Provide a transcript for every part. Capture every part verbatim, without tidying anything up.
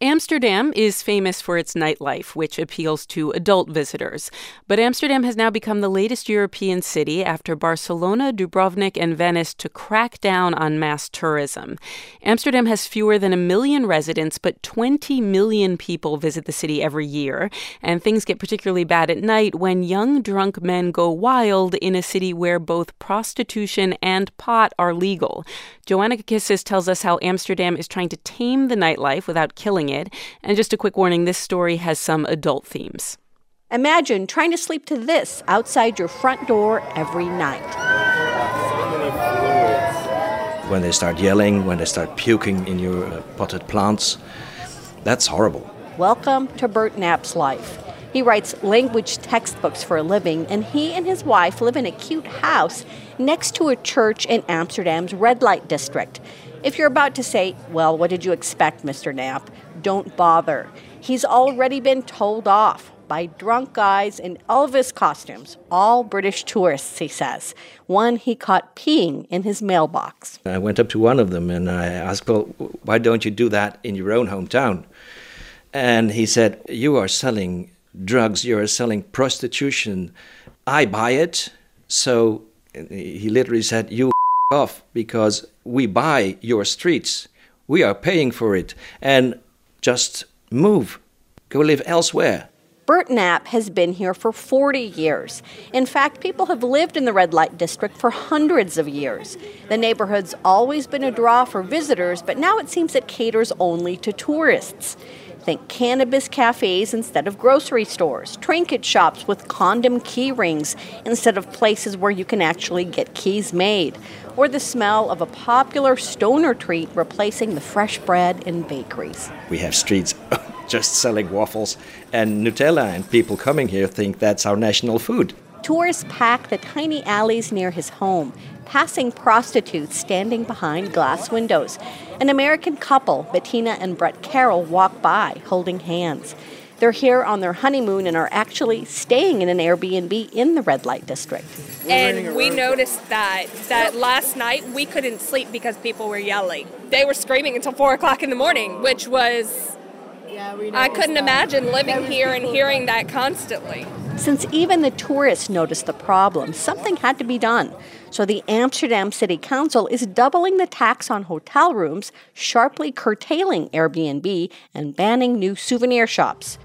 Amsterdam is famous for its nightlife, which appeals to adult visitors. But Amsterdam has now become the latest European city after Barcelona, Dubrovnik, and Venice to crack down on mass tourism. Amsterdam has fewer than a million residents, but twenty million people visit the city every year. And things get particularly bad at night when young, drunk men go wild in a city where both prostitution and pot are legal. Joanna Kakissis tells us how Amsterdam is trying to tame the nightlife without killing it. And just a quick warning, this story has some adult themes. Imagine trying to sleep to this outside your front door every night. When they start yelling, when they start puking in your uh, potted plants, that's horrible. Welcome to Bert Knapp's life. He writes language textbooks for a living, and he and his wife live in a cute house next to a church in Amsterdam's red light district. If you're about to say, well, what did you expect, Mister Knapp? Don't bother. He's already been told off by drunk guys in Elvis costumes, all British tourists, he says. One he caught peeing in his mailbox. I went up to one of them and I asked, well, why don't you do that in your own hometown? And he said, you are selling drugs, you are selling prostitution. I buy it. So he literally said, you off, because we buy your streets. We are paying for it. And just move. Go live elsewhere. Bert Knapp has been here for forty years. In fact, people have lived in the red light district for hundreds of years. The neighborhood's always been a draw for visitors, but now it seems it caters only to tourists. Think cannabis cafes instead of grocery stores, trinket shops with condom key rings instead of places where you can actually get keys made, or the smell of a popular stoner treat replacing the fresh bread in bakeries. We have streets just selling waffles and Nutella, and people coming here think that's our national food. Tourists pack the tiny alleys near his home, passing prostitutes standing behind glass windows. An American couple, Bettina and Brett Carroll, walk by holding hands. They're here on their honeymoon and are actually staying in an Airbnb in the red light district. And we noticed that that last night we couldn't sleep because people were yelling. They were screaming until four o'clock in the morning, which was, yeah, we I couldn't that. imagine living here and hearing that constantly. Since even the tourists noticed the problem, something had to be done. So the Amsterdam City Council is doubling the tax on hotel rooms, sharply curtailing Airbnb, and banning new souvenir shops.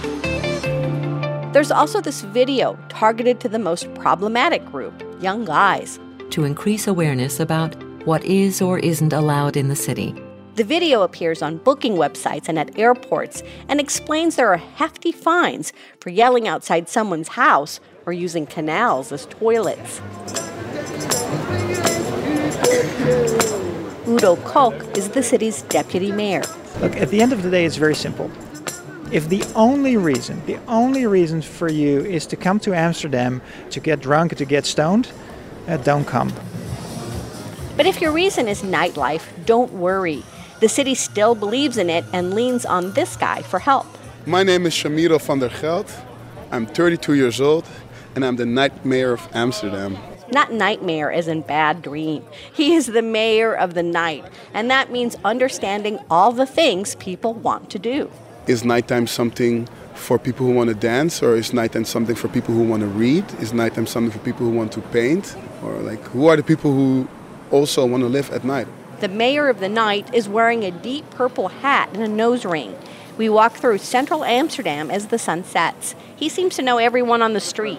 There's also this video targeted to the most problematic group, young guys. To increase awareness about what is or isn't allowed in the city. The video appears on booking websites and at airports and explains there are hefty fines for yelling outside someone's house or using canals as toilets. Udo Kolk is the city's deputy mayor. Look, at the end of the day, it's very simple. If the only reason, the only reason for you is to come to Amsterdam to get drunk, to get stoned, uh, don't come. But if your reason is nightlife, don't worry. The city still believes in it and leans on this guy for help. My name is Shamiro van der Geld. I'm thirty-two years old, and I'm the night mayor of Amsterdam. Not nightmare as in bad dream. He is the mayor of the night, and that means understanding all the things people want to do. Is nighttime something for people who want to dance, or is nighttime something for people who want to read? Is nighttime something for people who want to paint? Or like, who are the people who also want to live at night? The mayor of the night is wearing a deep purple hat and a nose ring. We walk through central Amsterdam as the sun sets. He seems to know everyone on the street.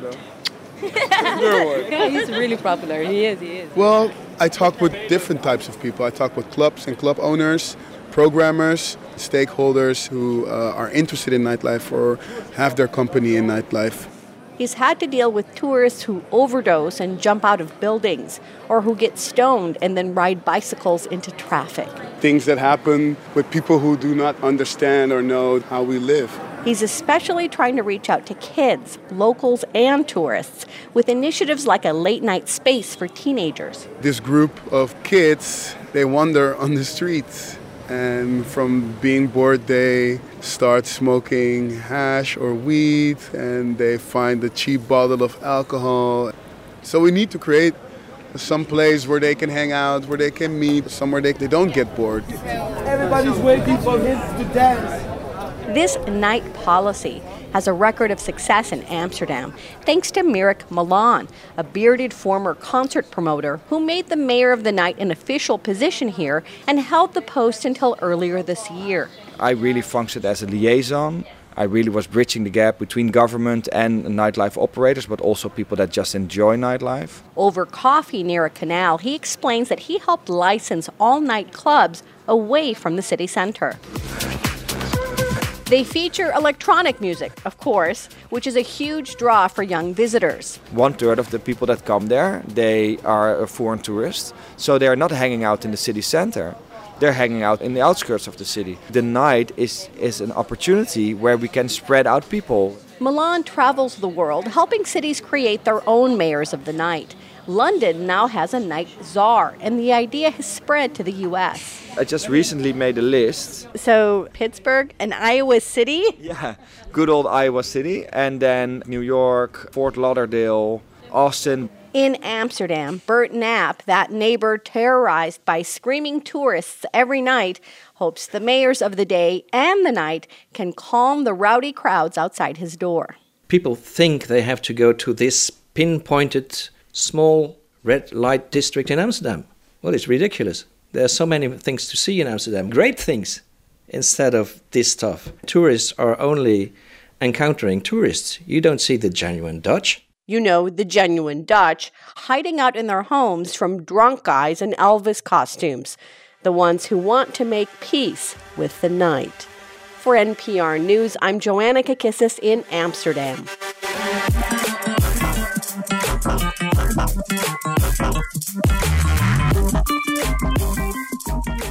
He's really popular. He is, he is. Well, I talk with different types of people. I talk with clubs and club owners, programmers, stakeholders who uh, are interested in nightlife or have their company in nightlife. He's had to deal with tourists who overdose and jump out of buildings, or who get stoned and then ride bicycles into traffic. Things that happen with people who do not understand or know how we live. He's especially trying to reach out to kids, locals, and tourists with initiatives like a late-night space for teenagers. This group of kids, they wander on the streets. And from being bored, they start smoking hash or weed, and they find a cheap bottle of alcohol. So we need to create some place where they can hang out, where they can meet, somewhere they, they don't get bored. Everybody's waiting for him to dance. This night policy has a record of success in Amsterdam, thanks to Mirek Milan, a bearded former concert promoter who made the mayor of the night an official position here and held the post until earlier this year. I really functioned as a liaison. I really was bridging the gap between government and nightlife operators, but also people that just enjoy nightlife. Over coffee near a canal, he explains that he helped license all-night clubs away from the city center. They feature electronic music, of course, which is a huge draw for young visitors. One third of the people that come there, they are foreign tourists, so they are not hanging out in the city center. They're hanging out in the outskirts of the city. The night is, is an opportunity where we can spread out people. Milan travels the world, helping cities create their own mayors of the night. London now has a night czar, and the idea has spread to the U S. I just recently made a list. So Pittsburgh and Iowa City? Yeah, good old Iowa City. And then New York, Fort Lauderdale, Austin. In Amsterdam, Bert Knapp, that neighbor terrorized by screaming tourists every night, hopes the mayors of the day and the night can calm the rowdy crowds outside his door. People think they have to go to this pinpointed small red light district in Amsterdam. Well, it's ridiculous. There are so many things to see in Amsterdam, great things, instead of this stuff. Tourists are only encountering tourists. You don't see the genuine Dutch. You know, the genuine Dutch, hiding out in their homes from drunk guys in Elvis costumes, the ones who want to make peace with the night. For N P R News, I'm Joanna Kakissis in Amsterdam. Thank you.